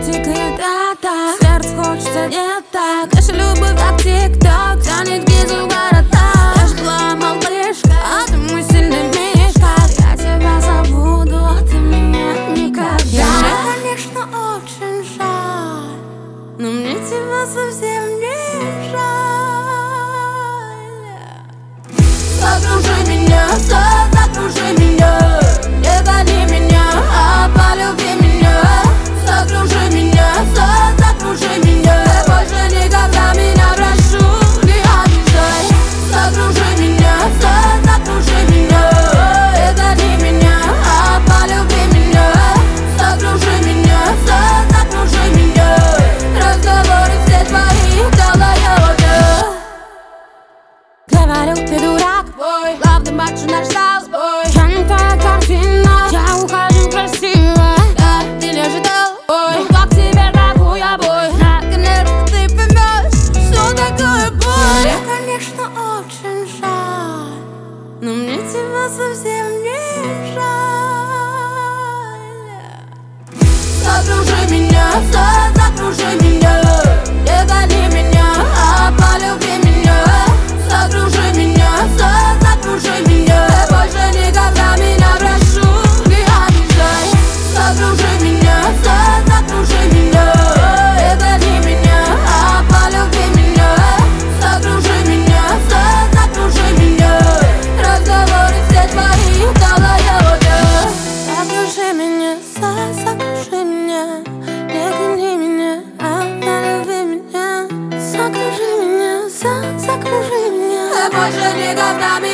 тикает так, сердце хочется не так. Наша любовь как тик-ток тянет визу города. Я ж была малышка, а ты мой сильный мишка. Я тебя забуду, а ты меня никогда. Мне, конечно, очень жаль, но мне тебя совсем не жаль. Закружи меня, закружи меня, не гони меня, а полюби меня. Закружи меня, закружи меня, больше никогда меня прошу, не обижай. Закружи меня, закружи меня, не гони меня, а полюби меня. Закружи меня, закружи меня, разговоры все твои в голове. Говорю, ты дурак, главный матч наш стал сбой. Я не твоя картина, я ухожу красиво. Да, ты не ожидал, ой, как тебе такой обой. Наконец-то ты поймешь, что такое боль. Мне, конечно, очень жаль, но мне тебя совсем не жаль. Закружи меня, закружи меня, не гони меня, а полюби меня. Закружи меня, закружи меня, больше никогда меня прошу, не обижай. Закружи меня, закружи меня, не гони меня, а полюби меня. Закружи меня, закружи меня, разговоры все твои в голове. Закружи меня, закружи меня, не гони меня, а полюби меня. Закружи меня, закружи меня, больше никогда меня